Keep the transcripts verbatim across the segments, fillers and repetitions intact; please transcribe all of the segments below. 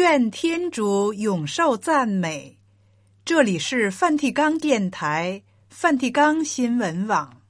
愿天主永受赞美。这里是梵蒂冈电台、梵蒂冈新闻网。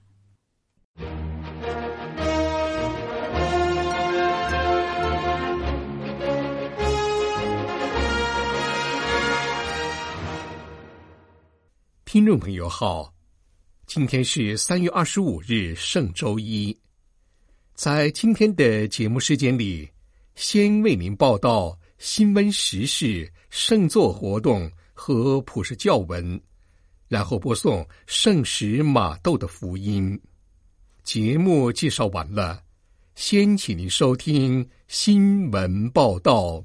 听众朋友好，今天是三月二十五日，圣周一。在今天的节目时间里，先为您报道新闻时事、圣座活动和普世教文，然后播送圣使马窦的福音。节目介绍完了，先请您收听新闻报道。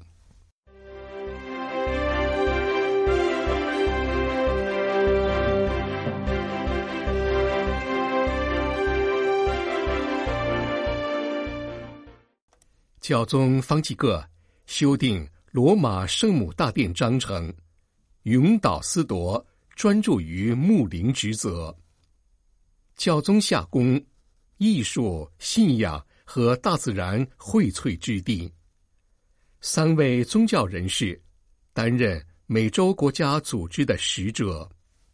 教宗方济各修订罗马圣母大殿章程，永岛司铎专注于牧灵职责。教宗下宫，艺术、信仰和大自然荟萃之地。三位宗教人士担任美洲国家组织的使者。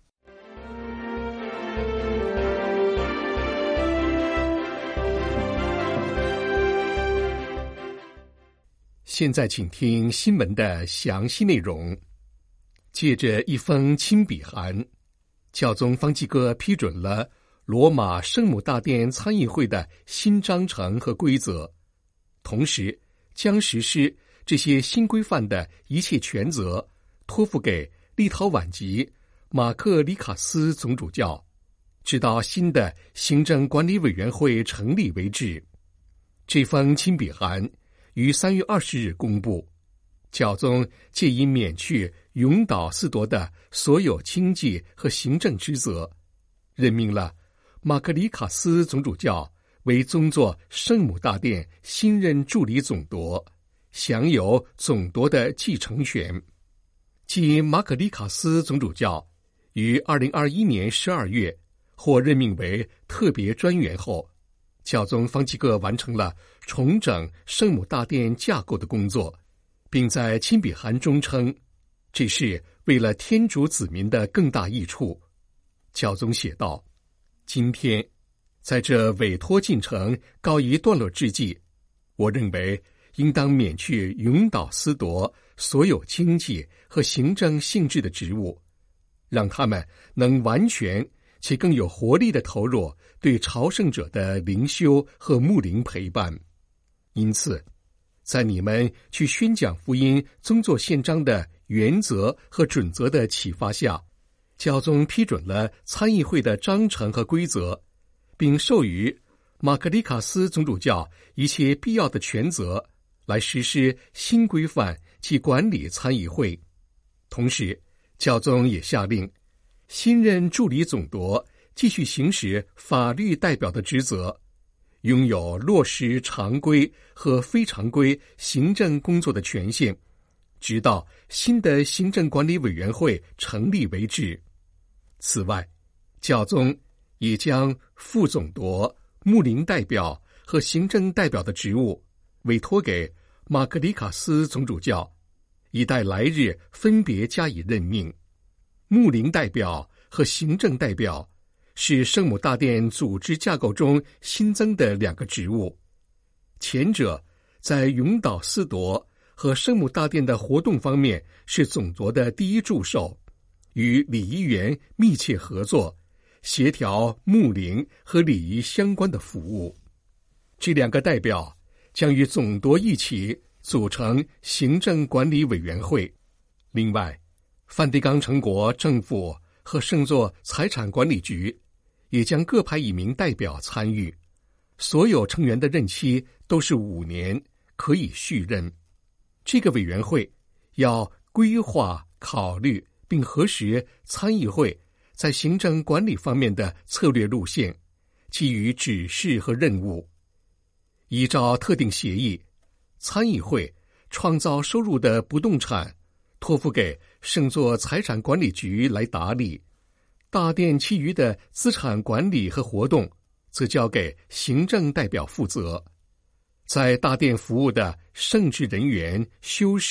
现在请听新闻的详细内容。借着一封亲笔函，教宗方济各批准了罗马圣母大殿参议会的新章程和规则，同时将实施这些新规范的一切权责托付给立陶宛籍马克里卡斯总主教，直到新的行政管理委员会成立为止。这封亲笔函于三月二十日公布，教宗借以免去永岛司铎的所有经济和行政职责，任命了马克里卡斯总主教为宗座圣母大殿新任助理总铎，享有总铎的继承权。继马可里卡斯总主教于二零二一年十二月获任命为特别专员后，教宗方济各完成了重整圣母大殿架构的工作，并在亲笔函中称，这是为了天主子民的更大益处。教宗写道：今天在这委托进程告一段落之际，我认为应当免去永岛司铎所有经济和行政性质的职务，让他们能完全且更有活力地投入对朝圣者的灵修和牧灵陪伴。因此，在你们去宣讲福音宗座宪章的原则和准则的启发下，教宗批准了参议会的章程和规则，并授予马克里卡斯总主教一切必要的权责，来实施新规范及管理参议会。同时，教宗也下令新任助理总铎继续行使法律代表的职责，拥有落实常规和非常规行政工作的权限，直到新的行政管理委员会成立为止。此外，教宗也将副总铎、牧灵代表和行政代表的职务委托给马克里卡斯总主教，以待来日分别加以任命。牧灵代表和行政代表是圣母大殿组织架构中新增的两个职务，前者在永岛司铎和圣母大殿的活动方面是总铎的第一助手，与礼仪员密切合作，协调牧灵和礼仪相关的服务。这两个代表将与总铎一起组成行政管理委员会。另外，梵蒂冈城国政府和圣座财产管理局也将各派一名代表参与，所有成员的任期都是五年，可以续任。这个委员会要规划、考虑并核实参议会在行政管理方面的策略路线，给予指示和任务。依照特定协议，参议会创造收入的不动产托付给圣座财产管理局来打理，大殿其余的资产管理和活动则交给行政代表负责。在大殿服务的圣职人员、修士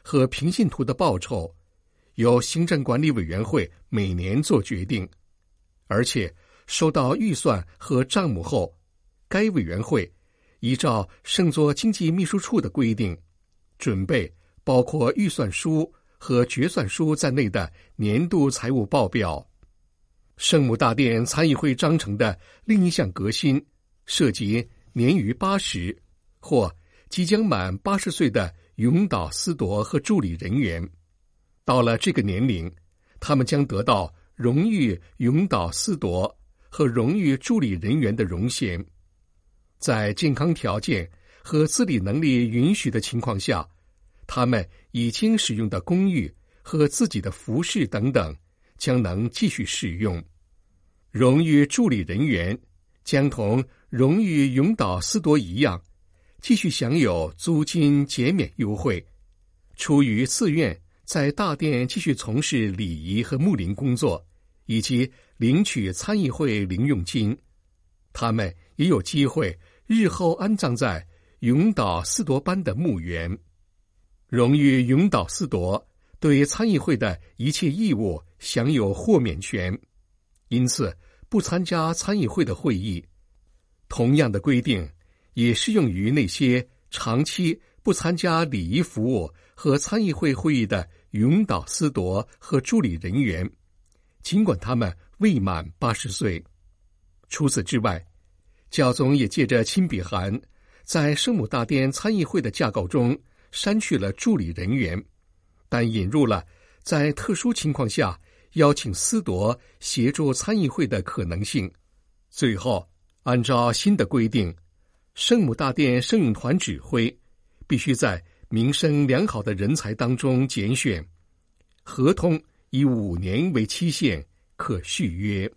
和平信徒的报酬，由行政管理委员会每年做决定，而且收到预算和账目后，该委员会依照圣座经济秘书处的规定，准备包括预算书和决算书在内的年度财务报表。圣母大殿参议会章程的另一项革新，涉及年逾八十或即将满八十岁的永岛司铎和助理人员。到了这个年龄，他们将得到荣誉永岛司铎和荣誉助理人员的荣衔。在健康条件和自理能力允许的情况下，他们已经使用的公寓和自己的服饰等等将能继续使用。荣誉助理人员将同荣誉永岛司铎一样，继续享有租金减免优惠，出于自愿在大殿继续从事礼仪和牧灵工作，以及领取参议会零用金。他们也有机会日后安葬在永岛司铎班的墓园。荣誉永岛司铎对参议会的一切义务享有豁免权，因此不参加参议会的会议。同样的规定也适用于那些长期不参加礼仪服务和参议会会议的永岛司铎和助理人员，尽管他们未满八十岁。除此之外，教宗也借着亲笔函，在圣母大殿参议会的架构中删去了助理人员，但引入了在特殊情况下邀请司铎协助参议会的可能性。最后，按照新的规定，圣母大殿圣咏团指挥必须在名声良好的人才当中拣选，合同以五年为期限，可续约。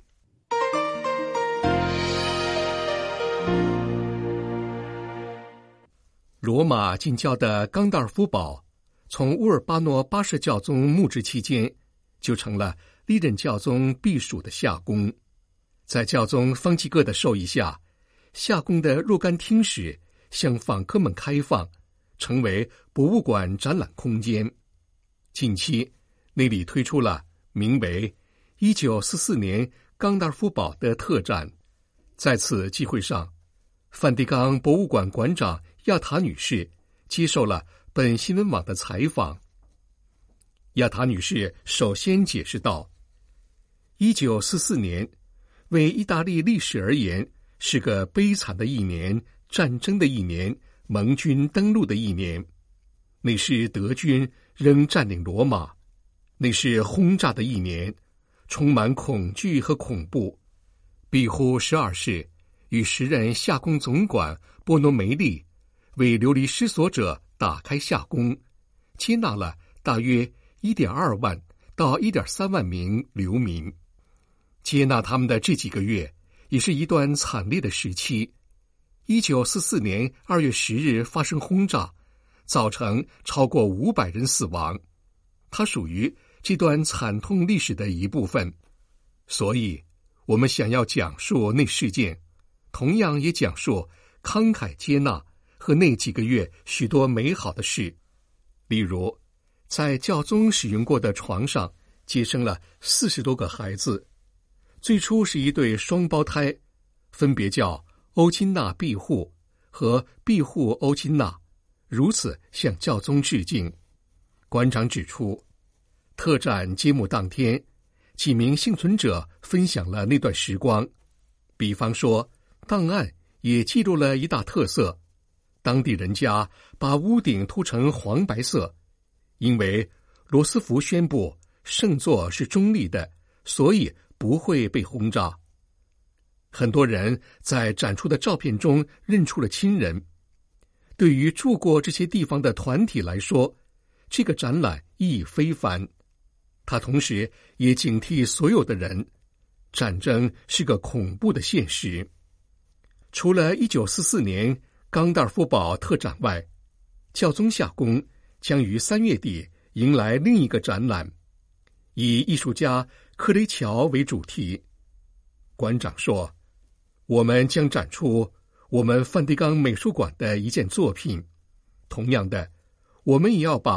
罗马近郊的冈道尔夫堡，从乌尔巴诺八世教宗牧职期间，就成了历任教宗避暑的夏宫。在教宗方济各的授意下，夏宫的若干厅室向访客们开放，成为博物馆展览空间。近期，那里推出了名为一九四四年冈道尔夫堡的特展。在此机会上，梵蒂冈博物馆馆长亚塔女士接受了本新闻网的采访。亚塔女士首先解释道，一九四四年为意大利历史而言是个悲惨的一年，战争的一年，盟军登陆的一年。那是德军仍占领罗马，那是轰炸的一年，充满恐惧和恐怖。庇护十二世与时任夏宫总管波诺梅利为流离失所者打开夏宫，接纳了大约 一点二万到 一点三万名流民。接纳他们的这几个月也是一段惨烈的时期。一九四四年二月十日发生轰炸，造成超过五百人死亡，它属于这段惨痛历史的一部分。所以我们想要讲述那事件，同样也讲述慷慨接纳和那几个月许多美好的事。例如，在教宗使用过的床上接生了四十多个孩子，最初是一对双胞胎，分别叫欧金娜庇护和庇护欧金娜，如此向教宗致敬。馆长指出，特展揭幕当天，几名幸存者分享了那段时光。比方说，档案也记录了一大特色，当地人家把屋顶涂成黄白色，因为罗斯福宣布圣座是中立的，所以不会被轰炸。很多人在展出的照片中认出了亲人。对于住过这些地方的团体来说，这个展览意义非凡。它同时也警惕所有的人，战争是个恐怖的现实。除了一九四四年冈道尔夫堡特展外，教宗夏宫将于三月底迎来另一个展览，以艺术家克雷乔为主题。馆长说，我们将展出我们梵蒂冈美术馆的一件作品。同样的，我们也要把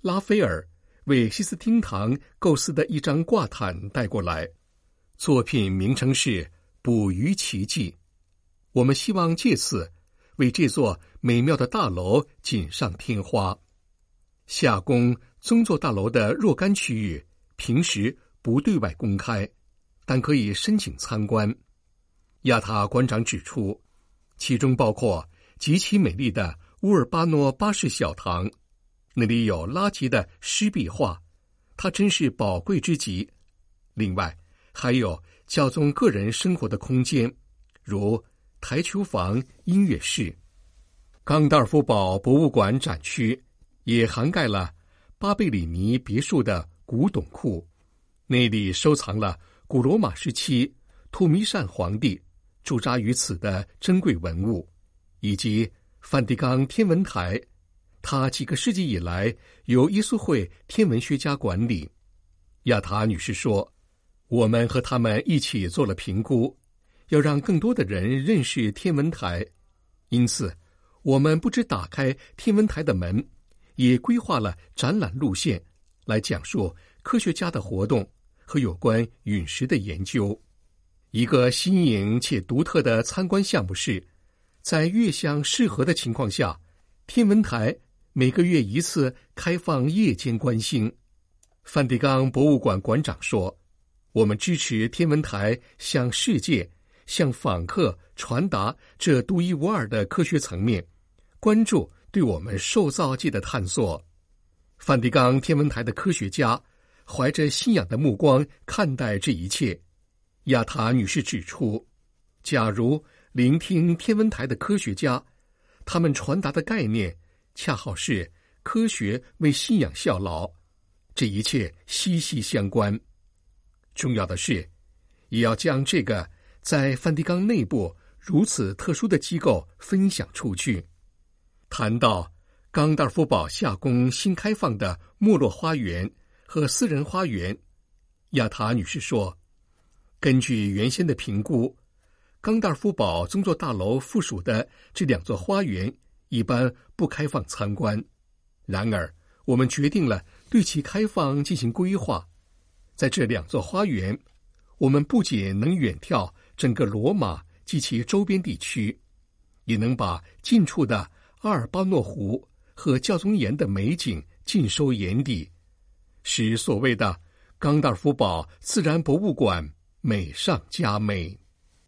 拉斐尔为西斯汀堂构思的一张挂毯带过来，作品名称是《捕鱼奇迹》。我们希望借此为这座美妙的大楼锦上添花。夏宫宗座大楼的若干区域平时不对外公开，但可以申请参观。亚塔馆长指出，其中包括极其美丽的乌尔巴诺八世小堂，那里有拉吉的湿壁画，它真是宝贵之极。另外还有教宗个人生活的空间，如台球房、音乐室。冈达尔夫堡博物馆展区也涵盖了巴贝里尼别墅的古董库，那里收藏了古罗马时期图弥善皇帝驻扎于此的珍贵文物，以及梵蒂冈天文台，它几个世纪以来由耶稣会天文学家管理。亚塔女士说，我们和他们一起做了评估，要让更多的人认识天文台，因此我们不只打开天文台的门，也规划了展览路线，来讲述科学家的活动和有关陨石的研究。一个新颖且独特的参观项目是，在月相适合的情况下，天文台每个月一次开放夜间观星。梵蒂冈博物馆馆长说，我们支持天文台向世界、向访客传达这独一无二的科学层面，关注对我们受造界的探索。梵蒂冈天文台的科学家怀着信仰的目光看待这一切。亚塔女士指出，假如聆听天文台的科学家，他们传达的概念恰好是科学为信仰效劳，这一切息息相关。重要的是，也要将这个在梵蒂冈内部如此特殊的机构分享出去。谈到冈达尔夫堡夏宫新开放的没落花园和私人花园，亚塔女士说，根据原先的评估，冈达尔夫堡宗座大楼附属的这两座花园一般不开放参观，然而我们决定了对其开放进行规划。在这两座花园，我们不仅能远眺整个罗马及其周边地区，也能把近处的阿尔巴诺湖和教宗岩的美景尽收眼底，使所谓的冈达尔夫堡自然博物馆美上加美。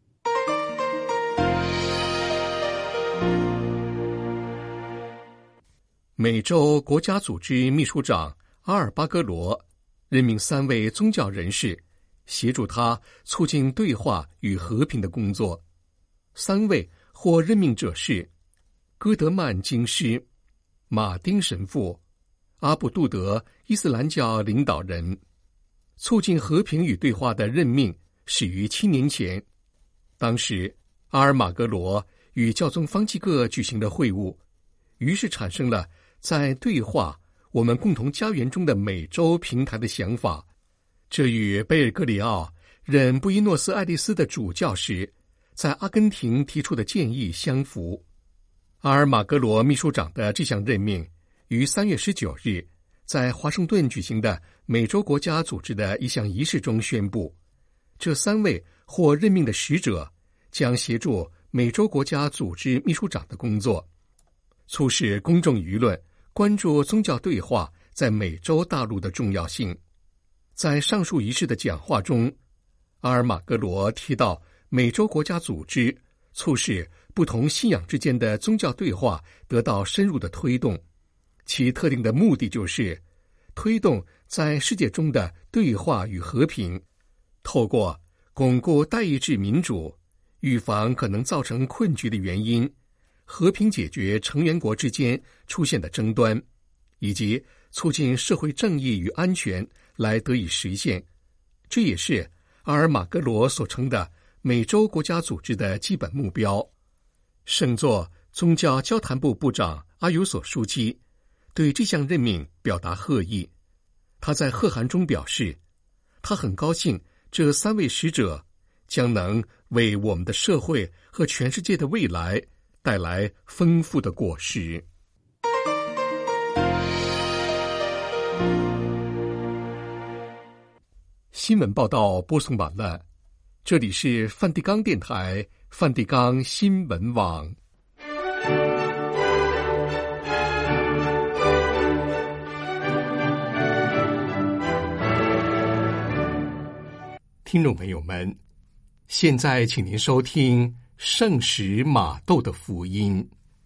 美洲国家组织秘书长阿尔巴戈罗任命三位宗教人士协助他促进对话与和平的工作。三位获任命者是戈德曼经师、马丁神父、阿卜杜德伊斯兰教领导人。促进和平与对话的任命始于七年前，当时阿尔马格罗与教宗方济各举行的会晤，于是产生了在对话我们共同家园中的美洲平台的想法。这与贝尔格里奥任布宜诺斯艾利斯的主教时在阿根廷提出的建议相符。阿尔马格罗秘书长的这项任命于三月十九日在华盛顿举行的美洲国家组织的一项仪式中宣布，这三位获任命的使者将协助美洲国家组织秘书长的工作，促使公众舆论关注宗教对话在美洲大陆的重要性。在上述仪式的讲话中，阿尔马格罗提到美洲国家组织促使不同信仰之间的宗教对话得到深入的推动，其特定的目的就是推动在世界中的对话与和平，透过巩固代议制民主，预防可能造成困局的原因，和平解决成员国之间出现的争端，以及促进社会正义与安全来得以实现。这也是阿尔马格罗所称的美洲国家组织的基本目标。圣座宗教交谈部部长阿尤索书记对这项任命表达贺意。他在贺函中表示，他很高兴这三位使者将能为我们的社会和全世界的未来带来丰富的果实。 新闻报道播送完了，这里是梵蒂冈电台梵蒂冈新闻网。听众朋友们，现在请您收听圣使马窦的福音。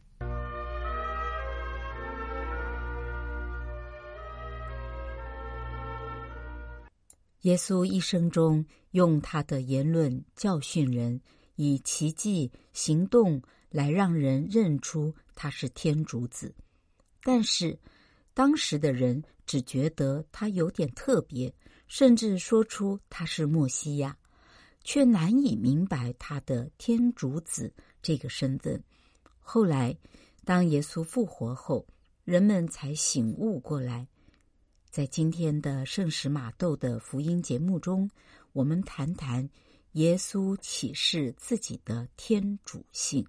耶稣一生中用他的言论教训人，以奇迹行动来让人认出他是天主子。但是当时的人只觉得他有点特别，甚至说出他是默西亚，却难以明白他的天主子这个身份。后来当耶稣复活后，人们才醒悟过来。在今天的圣使马窦的福音节目中，我们谈谈耶稣启示自己的天主性。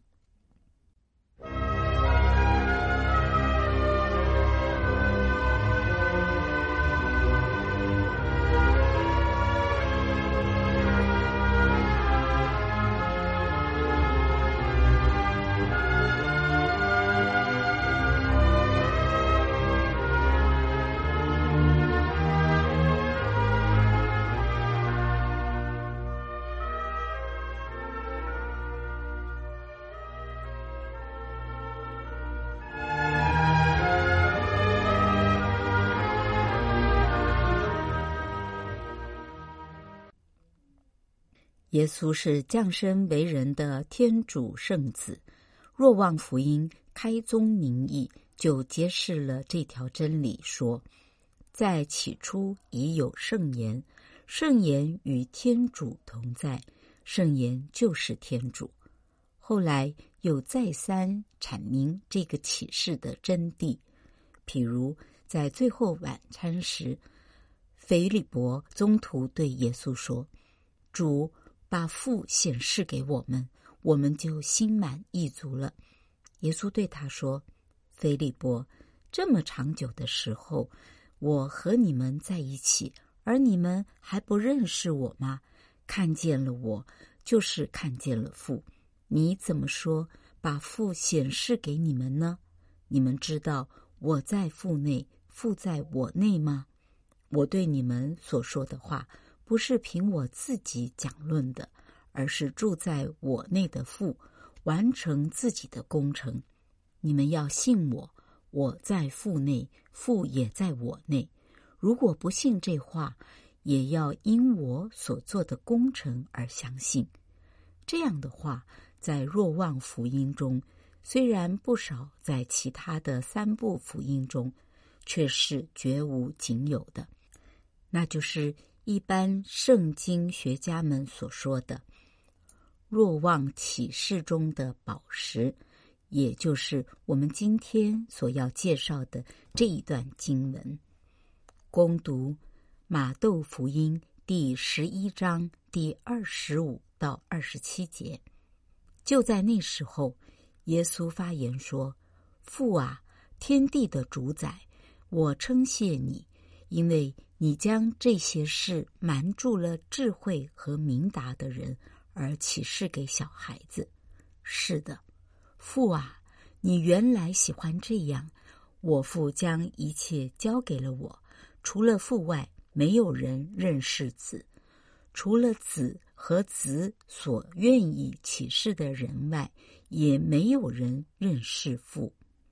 耶稣是降生为人的天主圣子，若望福音开宗明义就揭示了这条真理，说在起初已有圣言，圣言与天主同在，圣言就是天主。后来又再三阐明这个启示的真谛，譬如在最后晚餐时，腓利伯宗徒对耶稣说，主把父显示给我们，我们就心满意足了。耶稣对他说，腓利伯，这么长久的时候，我和你们在一起，而你们还不认识我吗？看见了我，就是看见了父。你怎么说把父显示给你们呢？你们知道我在父内，父在我内吗？我对你们所说的话，不是凭我自己讲论的，而是住在我内的父完成自己的工程。你们要信我，我在父内，父也在我内。如果不信这话，也要因我所做的工程而相信。这样的话，在若望福音中，虽然不少，在其他的三部福音中，却是绝无仅有的。那就是一般圣经学家们所说的若望启示中的宝石，也就是我们今天所要介绍的这一段经文。攻读马窦福音第十一章第二十五到二十七节。就在那时候，耶稣发言说，父啊，天地的主宰，我称谢你，因为你将这些事瞒住了智慧和明达的人，而启示给小孩子。是的，父啊，你原来喜欢这样。我父将一切交给了我，除了父外，没有人认识子；除了子和子所愿意启示的人外，也没有人认识父。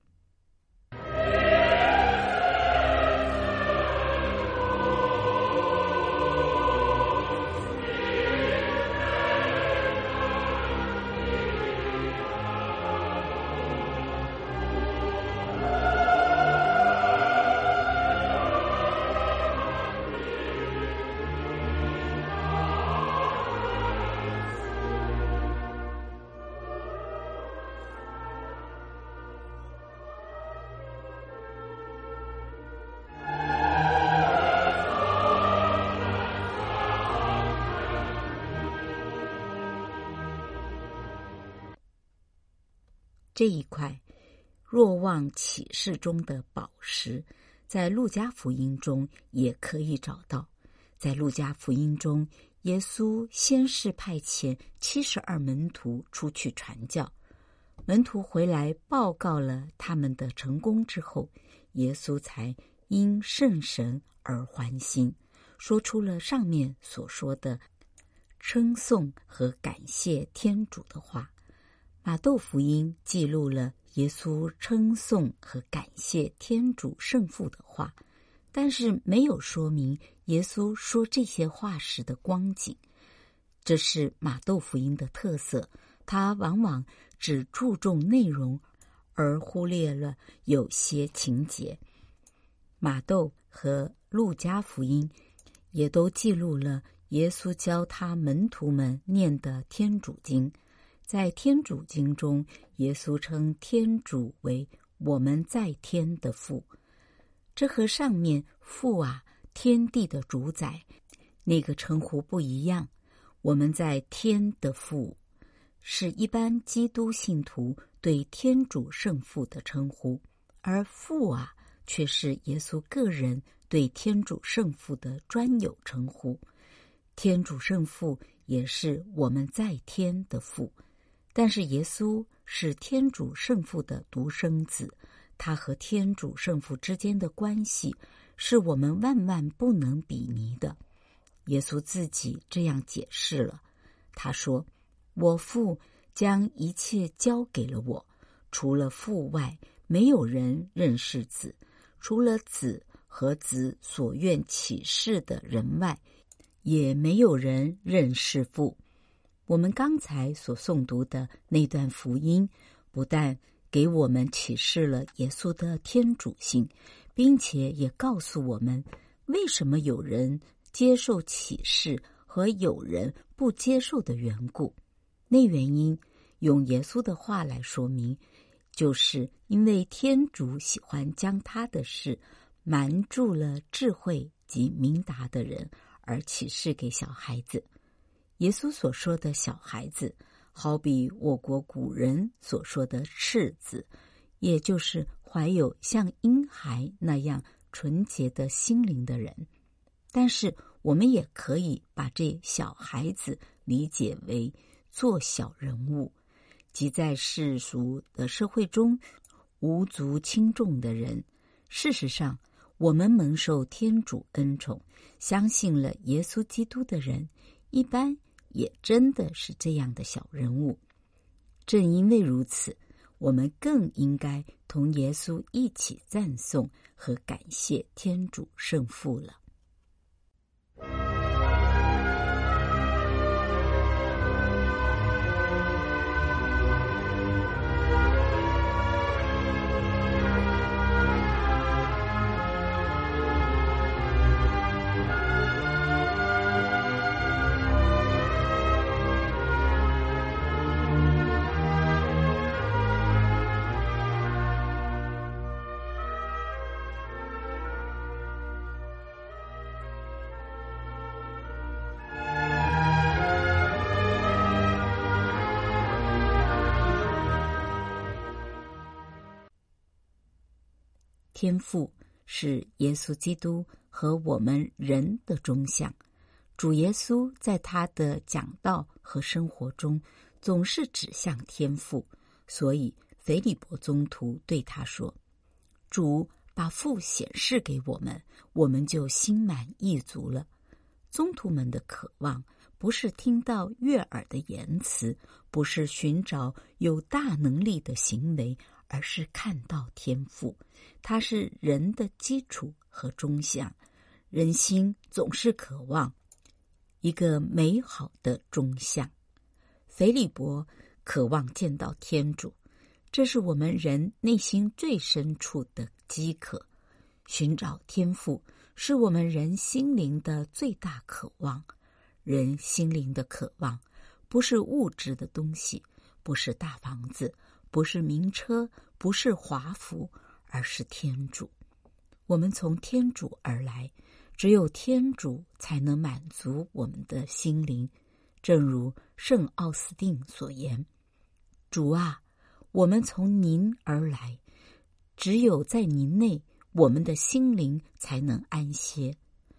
这一块若望启示中的宝石，在路加福音中也可以找到。 在路加福音中，耶稣先是派遣七十二门徒出去传教，门徒回来报告了他们的成功之后，耶稣才因圣神而欢心，说出了上面所说的称颂和感谢天主的话。马窦福音记录了耶稣称颂和感谢天主圣父的话，但是没有说明耶稣说这些话时的光景。这是马窦福音的特色，他往往只注重内容，而忽略了有些情节。马窦和路加福音也都记录了耶稣教他门徒们念的天主经。在天主经中，耶稣称天主为我们在天的父，这和上面父啊，天地的主宰那个称呼不一样。我们在天的父是一般基督信徒对天主圣父的称呼，而父啊却是耶稣个人对天主圣父的专有称呼。天主圣父也是我们在天的父，但是耶稣是天主圣父的独生子，他和天主圣父之间的关系是我们万万不能比拟的。耶稣自己这样解释了，他说：我父将一切交给了我，除了父外，没有人认识子，除了子和子所愿启示的人外，也没有人认识父。我们刚才所诵读的那段福音，不但给我们启示了耶稣的天主性，并且也告诉我们为什么有人接受启示和有人不接受的缘故。那原因用耶稣的话来说明，就是因为天主喜欢将他的事瞒住了智慧及明达的人，而启示给小孩子。耶稣所说的小孩子，好比我国古人所说的赤子，也就是怀有像婴孩那样纯洁的心灵的人。但是我们也可以把这小孩子理解为做小人物，即在世俗的社会中无足轻重的人。事实上，我们蒙受天主恩宠，相信了耶稣基督的人，一般也真的是这样的小人物。正因为如此，我们更应该同耶稣一起赞颂和感谢天主圣父了。天父是耶稣基督和我们人的中相。主耶稣在他的讲道和生活中总是指向天父，所以腓利伯宗徒对他说：主把父显示给我们，我们就心满意足了。宗徒们的渴望不是听到悦耳的言辞，不是寻找有大能力的行为，而是看到天父，他是人的基础和中相。人心总是渴望一个美好的中相。腓利伯渴望见到天主，这是我们人内心最深处的饥渴。寻找天父是我们人心灵的最大渴望。人心灵的渴望不是物质的东西，不是大房子，不是名车，不是华服，而是天主。我们从天主而来，只有天主才能满足我们的心灵。正如圣奥斯定所言：主啊，我们从您而来，只有在您内，我们的心灵才能安歇。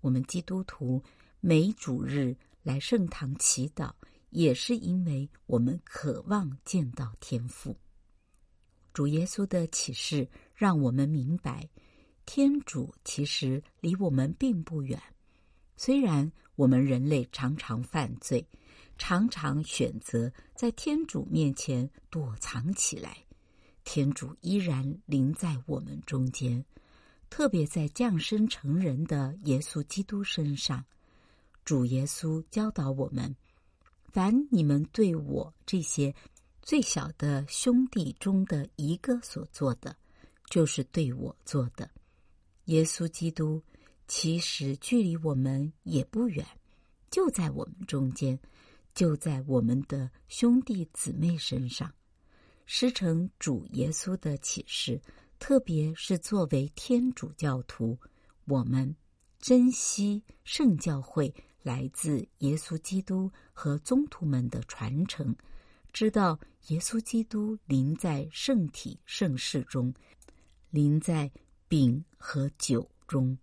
我们基督徒每主日来圣堂祈祷，也是因为我们渴望见到天父。主耶稣的启示让我们明白，天主其实离我们并不远。虽然我们人类常常犯罪，常常选择在天主面前躲藏起来，天主依然临在我们中间，特别在降生成人的耶稣基督身上。主耶稣教导我们，凡你们对我这些最小的兄弟中的一个所做的，就是对我做的。耶稣基督其实距离我们也不远，就在我们中间，就在我们的兄弟姊妹身上。师承主耶稣的启示，特别是作为天主教徒，我们珍惜圣教会来自耶稣基督和宗徒们的传承，知道耶稣基督临在圣体圣事中，临在饼和酒中。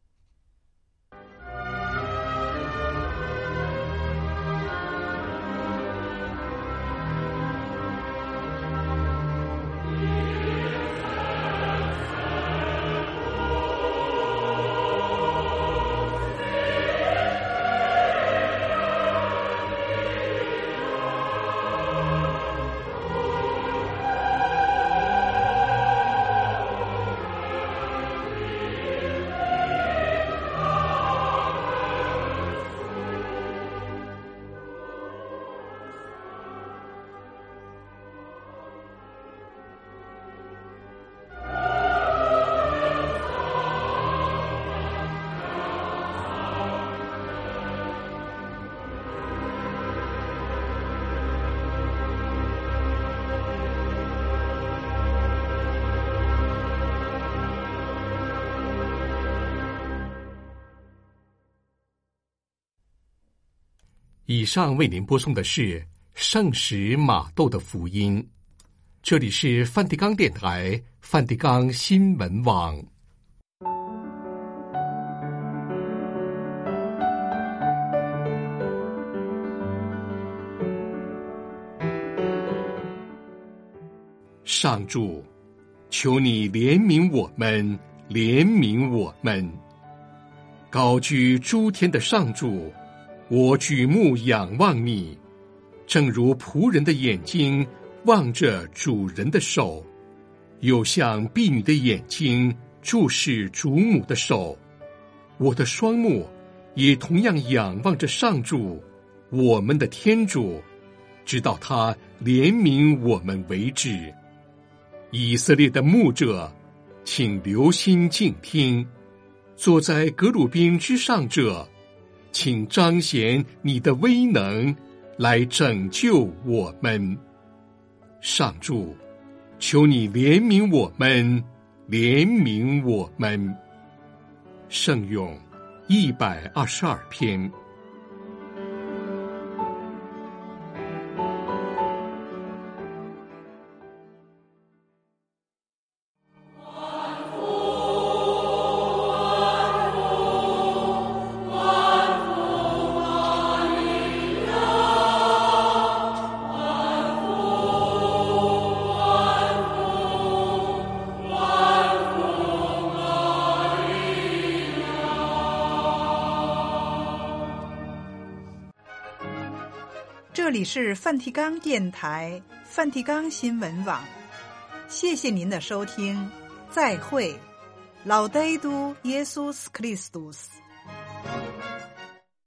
以上为您播送的是圣使马窦的福音，这里是梵蒂冈电台梵蒂冈新闻网。上主，求你怜悯我们，怜悯我们。高居诸天的上主，我举目仰望你，正如仆人的眼睛望着主人的手，又像婢女的眼睛注视主母的手。我的双目也同样仰望着上主，我们的天主，直到他怜悯我们为止。以色列的牧者，请留心静听；坐在革鲁宾之上者，请彰显你的威能，来拯救我们。上主，求你怜悯我们，怜悯我们。圣咏一百二十二篇。 这里是梵蒂冈电台梵蒂冈新闻网，谢谢您的收听，再会，老德都耶稣斯克里斯多斯。